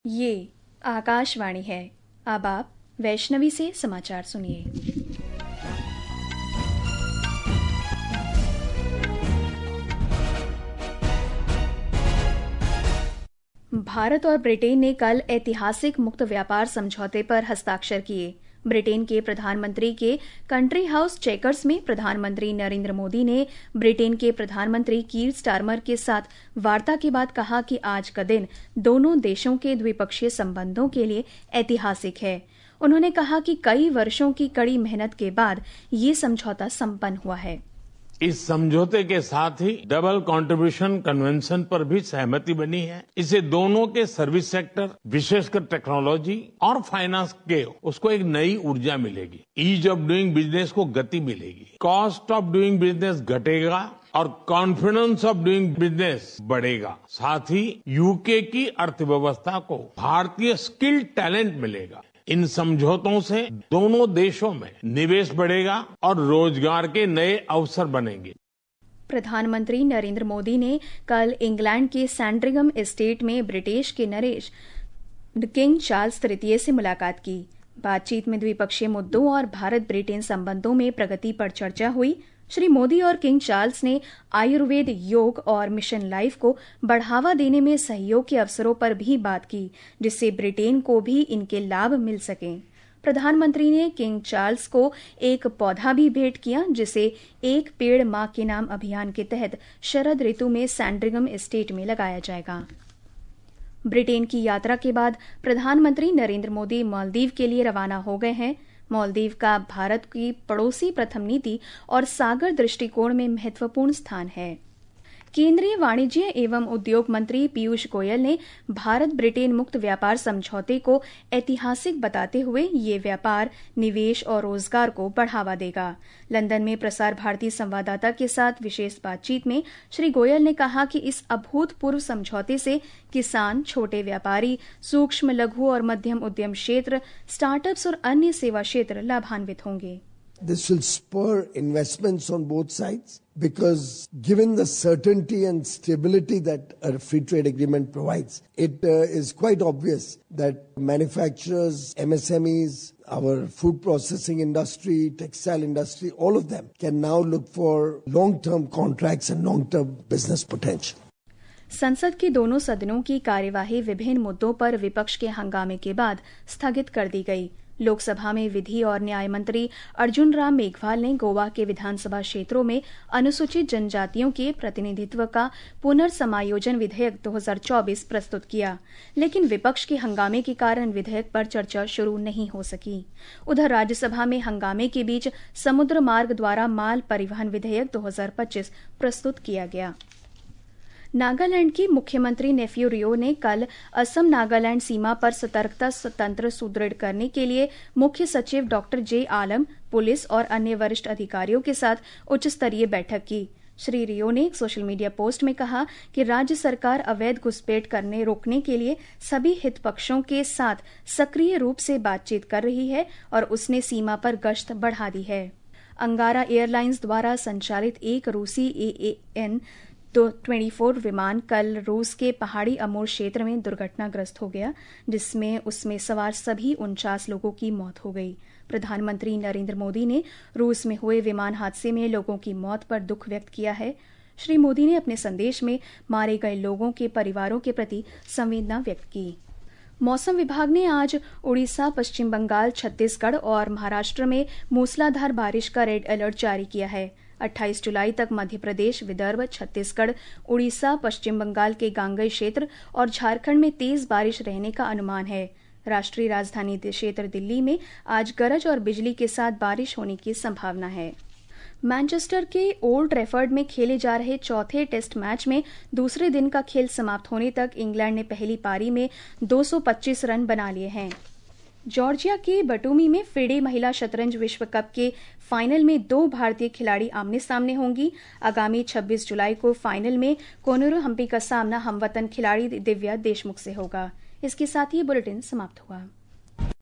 ये आकाशवाणी है। अब आप वैष्णवी से समाचार सुनिए। भारत और ब्रिटेन ने कल ऐतिहासिक मुक्त व्यापार समझौते पर हस्ताक्षर किए। ब्रिटेन के प्रधानमंत्री के कंट्री हाउस चेकर्स में प्रधानमंत्री नरेंद्र मोदी ने ब्रिटेन के प्रधानमंत्री कीर स्टारमर के साथ वार्ता के बाद कहा कि आज का दिन दोनों देशों के द्विपक्षीय संबंधों के लिए ऐतिहासिक है। उन्होंने कहा कि कई वर्षों की कड़ी मेहनत के बाद ये समझौता संपन्न हुआ है। इस समझौते के साथ ही डबल कंट्रीब्यूशन कन्वेंशन पर भी सहमति बनी है। इससे दोनों के सर्विस सेक्टर, विशेषकर टेक्नोलॉजी और फाइनेंस के उसको एक नई ऊर्जा मिलेगी। ईज ऑफ डूइंग बिजनेस को गति मिलेगी, कॉस्ट ऑफ डूइंग बिजनेस घटेगा और कॉन्फिडेंस ऑफ डूइंग बिजनेस बढ़ेगा। साथ ही यूके की अर्थव्यवस्था को भारतीय स्किल्ड टैलेंट मिलेगा। इन समझौतों से दोनों देशों में निवेश बढ़ेगा और रोजगार के नए अवसर बनेंगे। प्रधानमंत्री नरेंद्र मोदी ने कल इंग्लैंड के सैंडरिंघम एस्टेट में ब्रिटिश के नरेश किंग चार्ल्स तृतीय से मुलाकात की। बातचीत में द्विपक्षीय मुद्दों और भारत ब्रिटेन संबंधों में प्रगति पर चर्चा हुई। श्री मोदी और किंग चार्ल्स ने आयुर्वेद, योग और मिशन लाइफ को बढ़ावा देने में सहयोग के अवसरों पर भी बात की, जिससे ब्रिटेन को भी इनके लाभ मिल सकें। प्रधानमंत्री ने किंग चार्ल्स को एक पौधा भी भेंट किया, जिसे एक पेड़ मां के नाम अभियान के तहत शरद ऋतु में सैंडरिंघम एस्टेट में लगाया जाएगा। ब्रिटेन की यात्रा के बाद प्रधानमंत्री नरेंद्र मोदी मालदीव के लिए रवाना हो गए हैं। मालदीव का भारत की पड़ोसी प्रथम नीति और सागर दृष्टिकोण में महत्वपूर्ण स्थान है। केंद्रीय वाणिज्य एवं उद्योग मंत्री पीयूष गोयल ने भारत ब्रिटेन मुक्त व्यापार समझौते को ऐतिहासिक बताते हुए ये व्यापार, निवेश और रोजगार को बढ़ावा देगा। लंदन में प्रसार भारती संवाददाता के साथ विशेष बातचीत में श्री गोयल ने कहा कि इस अभूतपूर्व समझौते से किसान, छोटे व्यापारी, सूक्ष्म, लघु और मध्यम उद्यम क्षेत्र, स्टार्टअप्स और अन्य सेवा क्षेत्र लाभान्वित होंगे। This will spur investments on both sides because given the certainty and stability that a free trade agreement provides, it is quite obvious that manufacturers, MSMEs, our food processing industry, textile industry, all of them can now look for long-term contracts and long-term business potential. संसद के दोनों सदनों की कार्यवाही विभिन्न मुद्दों पर विपक्ष के हंगामे के बाद स्थगित कर दी गई। लोकसभा में विधि और न्याय मंत्री अर्जुन राम मेघवाल ने गोवा के विधानसभा क्षेत्रों में अनुसूचित जनजातियों के प्रतिनिधित्व का पुनर्समायोजन विधेयक 2024 प्रस्तुत किया, लेकिन विपक्ष के हंगामे के कारण विधेयक पर चर्चा शुरू नहीं हो सकी। उधर राज्यसभा में हंगामे के बीच समुद्र मार्ग द्वारा माल परिवहन विधेयक 2025 प्रस्तुत किया गया। नागालैंड के मुख्यमंत्री नेफ्यू रियो ने कल असम नागालैंड सीमा पर सतर्कता तंत्र सुदृढ़ करने के लिए मुख्य सचिव डॉक्टर जे आलम, पुलिस और अन्य वरिष्ठ अधिकारियों के साथ उच्च स्तरीय बैठक की। श्री रियो ने एक सोशल मीडिया पोस्ट में कहा कि राज्य सरकार अवैध घुसपैठ करने रोकने के लिए सभी हितपक्षों के साथ सक्रिय रूप से बातचीत कर रही है और उसने सीमा पर गश्त बढ़ा दी है। अंगारा एयरलाइंस द्वारा संचालित एक रूसी AAN 24 विमान कल रूस के पहाड़ी अमूर क्षेत्र में दुर्घटनाग्रस्त हो गया, जिसमें उसमें सवार सभी 49 लोगों की मौत हो गई। प्रधानमंत्री नरेंद्र मोदी ने रूस में हुए विमान हादसे में लोगों की मौत पर दुख व्यक्त किया है। श्री मोदी ने अपने संदेश में मारे गए लोगों के परिवारों के प्रति संवेदना व्यक्त की। मौसम विभाग ने आज उड़ीसा, पश्चिम बंगाल, छत्तीसगढ़ और महाराष्ट्र में मूसलाधार बारिश का रेड अलर्ट जारी किया है। 28 जुलाई तक मध्य प्रदेश, विदर्भ, छत्तीसगढ़, उड़ीसा, पश्चिम बंगाल के गांगेय क्षेत्र और झारखंड में तेज बारिश रहने का अनुमान है। राष्ट्रीय राजधानी क्षेत्र दिल्ली में आज गरज और बिजली के साथ बारिश होने की संभावना है। मैनचेस्टर के ओल्ड ट्रैफर्ड में खेले जा रहे चौथे टेस्ट मैच में दूसरे दिन का खेल समाप्त होने तक इंग्लैंड ने पहली पारी में 225 रन बना लिए हैं। जॉर्जिया के बटूमी में फिडे महिला शतरंज विश्व कप के फाइनल में 2 भारतीय खिलाड़ी आमने सामने होंगी। आगामी 26 जुलाई को फाइनल में कोनेरू हम्पी का सामना हमवतन खिलाड़ी दिव्या देशमुख से होगा। इसके साथ ही बुलेटिन समाप्त हुआ।